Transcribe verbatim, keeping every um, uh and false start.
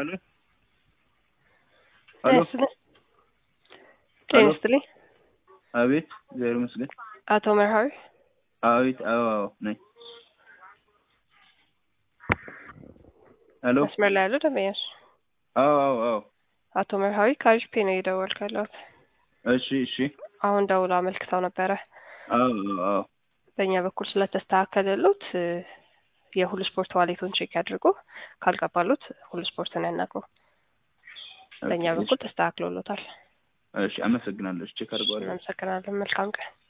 አሎ አሎ ጤንስትሊ አቤት ዘር መስገን አቶ መርሃዊ አቤት አዎ ነኝ አሎ መስመር ላይ ያለው ደመያሽ አዎ አዎ አዎ አቶ መርሃዊ ካሪስፔ ነው የደወልከው እሺ እሺ አሁን ደውላ አመልክተው ነበረ አዎ አዎ በእኛ በኩል ስለተስተካከለሉት የሁሉ ስፖርት ዋሌቱን ቼክ ያድርጉ ካልገባሉት ሁሉ ስፖርትን ያናግሩ በእኛ በኩል ተስተካክሎሎታል እሺ አመሰግናለሁ ቼክ አድርገዋለሁ አመሰግናለሁ መልካም ቀን